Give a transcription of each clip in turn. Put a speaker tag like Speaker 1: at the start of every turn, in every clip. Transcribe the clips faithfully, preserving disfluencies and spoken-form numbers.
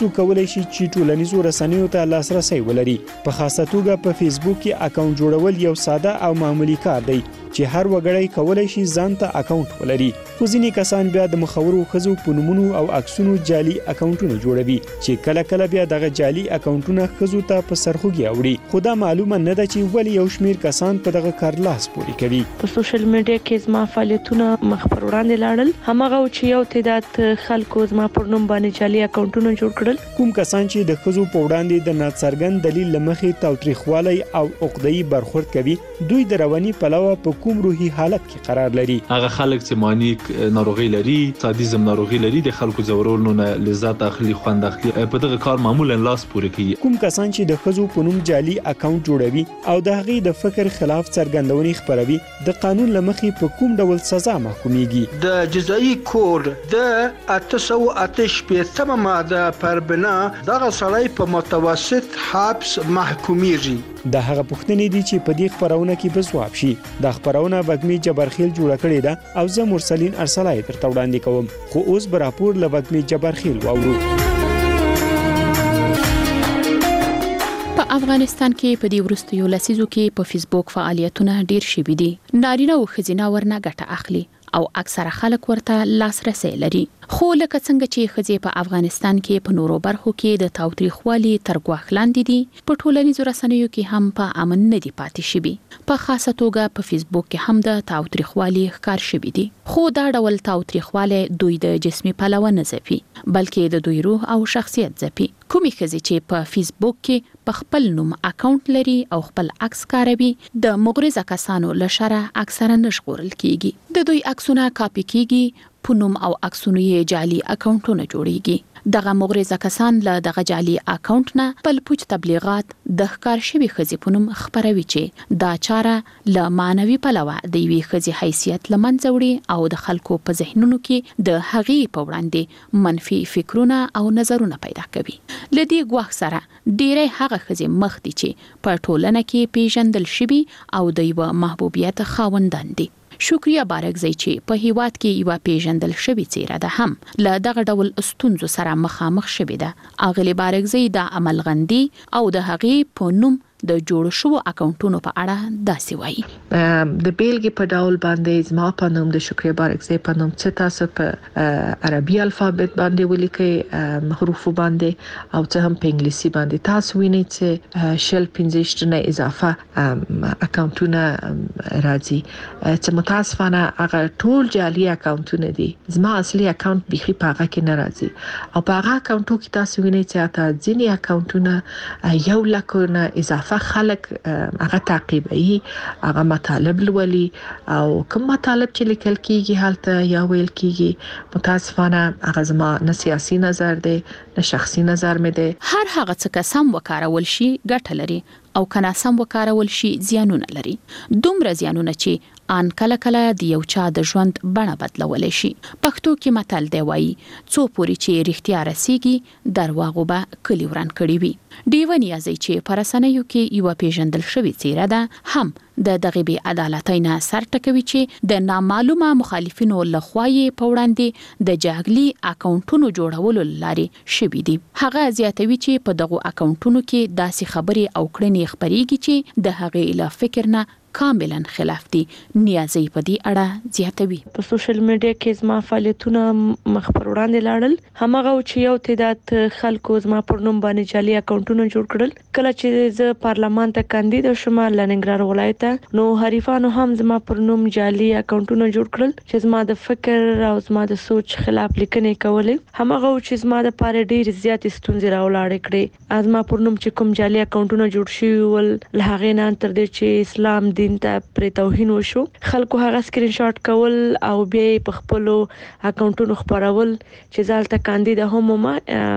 Speaker 1: څوک کولی شي چې ټولنیزو رسنیو ته لاسرسی ولري. په خاصه توګه په فیسبوک کې اکاونټ جوړول یو ساده او معمولی کار دی چې هر وګړی کولی شي ځان ته اکاونټ ولري. خو ځینې کسان بیا د مخورو ښځو په نومونو او عکسونو جعلي اکاونټونه جوړوي چې کله کله بیا دغه جعلي اکاونټونه ښځو ته په سرخوږي اوړي. خو دا معلومه نه ده چې ولې یو شمیر کسان په دغه کار لاس پورې کوي.
Speaker 2: په سوشل میډیا کې زما فعالیتونه مخ پر وړاندې لاړل. همغه چې یو تعداد خلکو زما پر نوم باندې جعلي اکاونټونه جوړ کړل.
Speaker 1: کوم کسان چې د ښځو په وړاندې د ناڅرګند دلیل لمخې تاوتریخوالی او عقده‌ای برخورد کوي، دوی د رواني پلوه په کوم روحي حالت کې قرار لري.
Speaker 3: هغه خلک چې مانیک ناروغي لري، سادیزم ناروغي لري، د خلکو زورولو نه لذت اخلي، خوند اخلي، په دغه کار معمولا لاس پورې کوي.
Speaker 1: کوم کسان چې د ښځو په نوم جعلي اکاونټ جوړوي او د هغې د فکر خلاف څرګندونې خپروي، د قانون لمخې په کوم ډول سزا محکومیږي؟
Speaker 4: د جزایي کود د اته سوه اته شپېتمه ماده پر بنا دغه سړی په متوسط حبس محکومیږي.
Speaker 1: د هغه پوښتنې دي چې په دې خبرونه کې به ځواب شي. د خبرونه بګمي جبرخیل جوړه کړې ده او زه مرسلین ارسلای درته وړاندې کوم. خو اوس به راپور له بګمي جبرخیل واورو.
Speaker 5: په افغانستان کې په دې وروستیو لسیزو کې په فیسبوک فعالیتونه ډیر شوي دي. نارینه او ښځینه ورنه ګټه اخلي او اکثره خلک ورته لاسرسی لري. خو لکه څنګه چې ښځې په افغانستان کې په نورو برخو کې د تاوتریخوالي تر ګواښ لاندې دي، په ټولنیزو رسنیو کې هم په امن نه دي پاتې شوي. په خاصه توګه په فیسبوک کې هم د تاوتریخوالي ښکار شوي دي. خو دا ډول تاوتریخوالی دوی د جسمي پلوه نه ځپي، بلکې د دوی روح او شخصیت ځپي. کومې ښځې چې په فیسبوک کې په خپل نوم اکاونټ لري او خپل عکس کاروي، د مغرضه کسانو له شره اکثره نه ژغورل کیږي. د دوی عکسونه کاپي کیږي، په نوم او عکسونو یې جعلي اکاونټونه جوړیږي. دغه مغرضه کسان له دغه جعلي اکاونټ نه بل پوچ تبلیغات د ښکار شوي ښځې په نوم خپروي چې دا چاره له معنوي پلوه د یوې ښځې حیثیت له منځه وړي او د خلکو په ذهنونو کې د هغې په وړاندې منفي فکرونه او نظرونه پیدا کوي. له دې ګواښ سره ډېری هغه ښځې مخ دي چې په ټولنه کې پیژندل شوي او د یوه محبوبیت خاوندان دي. شکریه بارکزی چې په هیواد کې یو پیژندل شوی څیره ده هم له دغه ډول ستونزو سره مخامخ شوی ده. اغلی بارکزی د عمل غندي او د هغې په نوم د جوړ شو اکاونټونو په اړه داسې وایي.
Speaker 6: د بیلګې په ډول باندې زما په نوم د شکریه بارکزی په نوم چې تاسو په عربي الفابet باندې ولیکئ، حروفو باندې او څه هم په انګلیسي باندې، تاسو وینئ چې شل پنځه نه اضافه اکاونټونه راځي چې متاسفانه هغه ټول جعلي اکاونټونه دي. زما اصلي اکاونټ بيخي په هغه کې نه راځي او په هغه اکاونټو کې تاسو وینئ چې اته ځینې اکاونټونه یو لک نه اضافه خلک هغه تعقیبوي، هغه مطالب لولي او کوم مطالب چې لیکل کیږي هلته یا ویل کیږي متاسفانه هغه زما نه سیاسي نظر دی نه شخصي نظر مې دی.
Speaker 5: هر هغه څه که سم وکارول شي ګټه لري او که ناسم وکارول شي زیانونه لري. دومره زیانونه چې ان کله کله د یو چا د ژوند بڼه بدلولی شي. پښتو کې متل دی وایي څو پورې چې رښتیا رسیږي درواغو به کلی وران کړي وي. ډیوه نیازی چې په رسنیو کې یوه پیژندل شوې څیره ده هم د دغې بې عدالتۍ نه سر ټکوي چې د نامعلومه مخالفینو لخوا یې په وړاندې د جعلي اکاونټونو جوړولو له لارې شوي دي. هغه زیاتوي چې په دغو اکاونټونو کې داسې خبرې او کړنې خپریږي چې د هغې له فکر نه کاملا خلاف دي. نیازی په دې اړه زیاتوي.
Speaker 2: په سوشل میډیا کې زما فعالیتونه مخ پر وړاندې لاړل. همغه چې یو تعداد خلکو زما پر نوم باندې جعلي اکاونټونه جوړ کړل. کله چې زه پارلمان ته کاندید شوم لننګرهار ولایت ته، نو حریفانو هم زما پر نوم جعلي اکاونټونه جوړ کړل چې زما د فکر او زما د سوچ خلاف لیکنې کولې. همغه چې زما د پاره ډیر زیات ستونزې راولاړې کړې. زما پر نوم چې کوم جعلي اکاونټونه جوړ شوي ول، له هغې نه تر دې چې اسلام دین ته پرې توهین وشو، خلکو هغه سکرین شاټ کول او بیا په خپل اکاونټونو خبرول چې زالته کاندید هم ما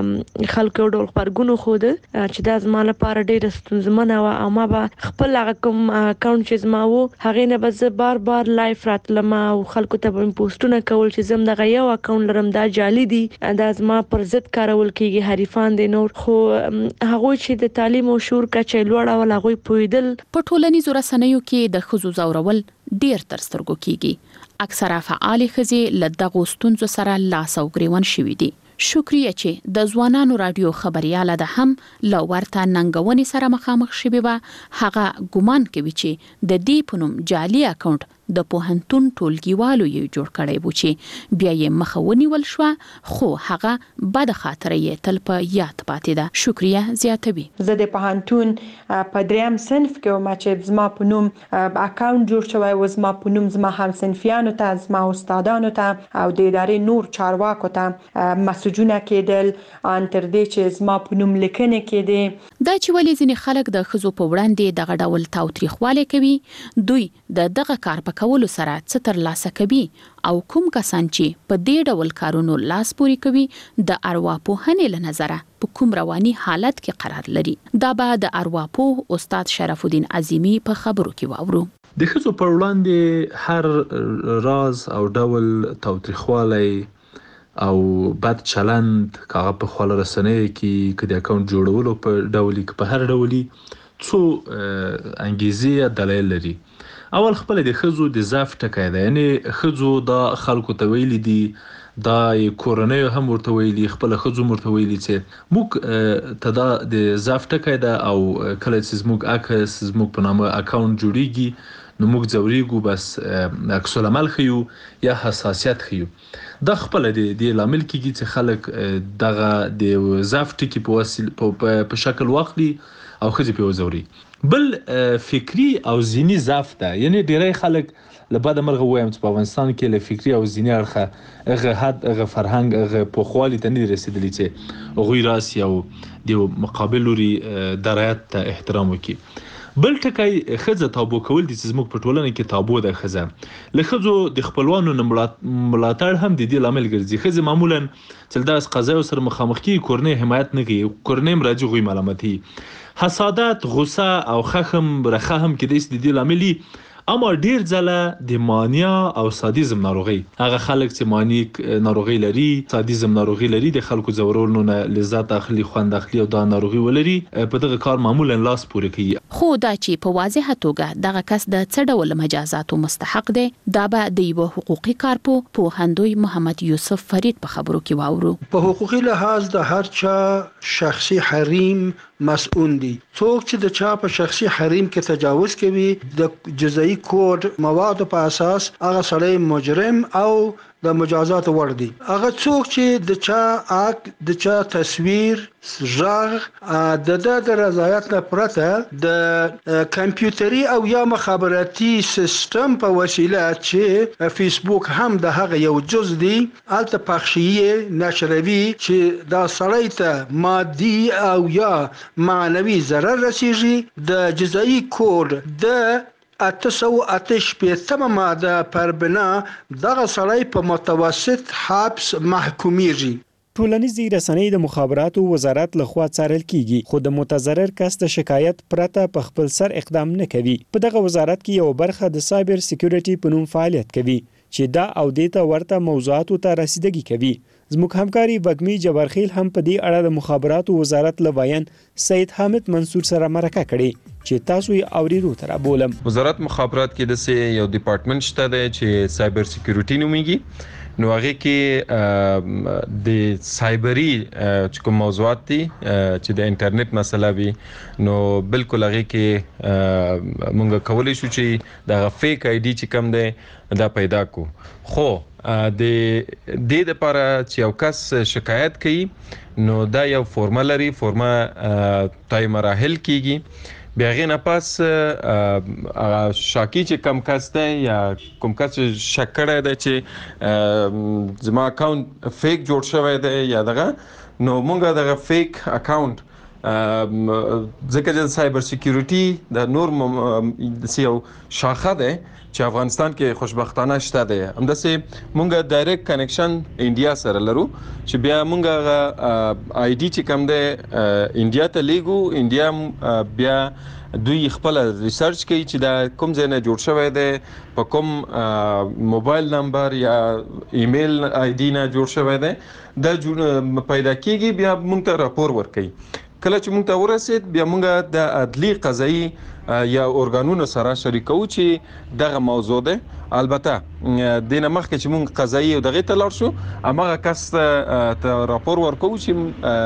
Speaker 2: خلکو ډول خبرګونو خود چې دا زما لپاره ډیره ستونزمنه و او ما به خپل هغه کوم اکاونټ چې زما وو هغه نه به زه بار بار لایف راتلم او خلکو ته به پوسټونه کول چې زم دغه یو اکاونټ لرم دا جعلي دي، دا زما پر ضد کارول کیږي حریفان دي نور. خو هغه چې د تعلیم او شعور کچې لوړ او هغه پویدل.
Speaker 5: په ټولنیزو رسنیو کې د ښځو ځورول ډیر تر سترګو کیږي. اکثره فعال ښځې له دغو ستونزو سره لاس او ګریوان شوي دي. شکریه چې د ځوانانو رادیو خبرياله ده هم لورته ننګونې سره مخامخ شوي و. هغه ګومان کوي چې د دې پونم جعلي اکاونټ د پوهنتون ټولګیوالو یې جوړ کړی و چې بیا یې مخونی ول شو، خو هغه بد خاطرې تل په یاد پاتې ده. شکریه زیاتوي:
Speaker 7: زه د پوهنتون په دریم صنف کې وم چې زما په نوم اکاونټ جوړ شوی و، زما په نوم زما همصنفیانو ته، زما استادانو ته او د ادارې نور چارواکو ته مسجونه کېدل ان تر دې چې زما په نوم لیکنې کېدې.
Speaker 5: دا چې ولې ځینې خلک د ښځو په وړاندې دغه ډول تاوتریخوالی کوي، دوی د دغه کار په کولو سره څه ترلاسه کوي او کوم کسان چې په دې ډول کارونو لاس پوري کوي د ارواپوهنې له نظره په کوم رواني حالت کې قرار لري. دا به د ارواپوه استاد شرف الدین عظیمی په خبرو کې واورو.
Speaker 3: د ښځو پر وړاندې هر راز او ډول تاوتریخوالی او بد چلند کاغه په خپل رسنۍ کې کدي اکاونټ جوړولو په ډول کې په هر ډولي څو انګیزې دلایل لري. اول خپل د ښځو د ضعف ټکی ده، یعنی ښځو د خلکو ته ویلي دي، دا کورنۍ هم ورته ویلي، خپل ښځو مرته ویلي چې موږ ته دا د ضعف ټکی ده او کله چې زموږ عکس زموږ په نامه اکاونټ جوړیږي نو موږ ځوریږو، بس عکس العمل خيو یا حساسیت خيو. دا خپل د دې لامل کېږي چې خلک دغه د ضعف ټکی په وسیله په شکل واخلي او ښځې په وزوري. بل فکری او ذهني ضعف ده، یعنی ډیری خلک لبعد مرغه وایم چې په افغانستان کې له فکری او ذهني اړخه هغه حد هغه فرهنګ هغه په خالي ته نه رسیدلی چې غوی راسي او د مقابل لوري درایت ته احترام وکړي. بل ټکی ښځه تابو کول دي چې زموږ په ټولنه کې تابو ده. ښځه له ښځو د خپلوانو ملاتړ هم د دې لامل ګرځي. ښځه معمولا چې داس قضایا سره مخامخ کی کورنۍ حمایت نه کوي، کورنۍ مراجع غوي ملامتي، حسادت، غصه او خخم برخه هم کې د دې لامل. اما ډیر ځله د مانیا او سادیزم ناروغي، هغه خلک چې مانیک ناروغي لري، سادیزم ناروغي لري، د خلکو زورولو نه لذت اخلي، خوند اخلي او دا ناروغي ولري، په دغه کار معمولا لاس پورې کوي.
Speaker 5: خو دا چې په واضحه توګه دغه کس د څه ډول مجازاتو مستحق دی، دا به د یو حقوقي کارپو پوهندوی محمد یوسف فرید په خبرو کې واورو.
Speaker 4: په حقوقي لحاظ د هر چا شخصي حریم مسؤل دي. څوک چې د چا په شخصي حریم کې تجاوز کوي د جزایي کوډ مواد په اساس هغه سړی مجرم او د مجازات ور دي. هغه څوک چې د چا اک د چا تصویر ژغ د د رضایت نه پرته د کمپیوټري او یا مخابراتي سیستم په وسیله چې فیسبوک هم د هغه یو جز دی الته پخشي نشروي چې دا سړی ته مادي او یا معنوي ضرر رسیږي، د جزایي کوډ د اته سوه اته شپېتمه ماده پر بنا دغه سړی په متوسط حبس محکومیږي.
Speaker 1: ټولنیزې رسنۍ د مخابراتو وزارت لخوا څارل کیږي، خو د متضرر کس د شکایت پرته په خپل سر اقدام نه کوي. په دغه وزارت کې یو برخه د سایبر سکیورټي په نوم فعالیت کوي چې دا او دیته ورته موضوعاتو ته رسیدګي کوي. زموږ همکاري وګمی جبارخیل هم په دې اړه د مخابراتو وزارت لوایان سید حامد منصور سره مرکه کړي چې تاسو یې اورېدو تر بولم.
Speaker 8: وزارت مخابرات کې د سه یو ډپارټمنټ شته دی چې سایبر سکیورټي نوميږي. نو هغه کې د سایبری چې کوم موضوعات دي چې د انټرنیټ مسله وي، نو بالکل هغه کې مونږ کولای شو چې د فیک آی ډي چې کوم دی دا پیدا کو. خو د دې لپاره چې یو کس شکایت کوي نو دا یو فورمه لري، فورمه تای مراحل کیږي. بیا غي نه پاس شاکی چې کم کس دی یا کوم کس شک کړی دی چې زما اکاونټ فیک جوړ شوی دی یا دغه، نو مونږ دغه فیک اکاونټ ځکه چې سایبر سکیورټي د نور یو شاخه ده چې افغانستان کې خوشبختانه شته ده. همداسې مونږ ډایرکټ کنیکشن انډیا سره لرو چې بیا مونږ آی ډي چې کوم ده انډیا ته لیګو، انډیا بیا دوی خپل ریسرچ کوي چې دا کوم ځای نه جوړ شوی دی، په کوم موبایل نمبر یا ایمیل آی ډي نه جوړ شوی دی، دا پیدا کیږي، بیا مونږ ته راپور ورکوي. کله چې موږ ته ورسید بیا موږ د عدلي قضایي یا ارګانونو سره شریکو چې دغه موضوع ده. البته د نمخ کې چې موږ قضایي او دغه ته لاړ شو هغه کس ته راپور ورکوو چې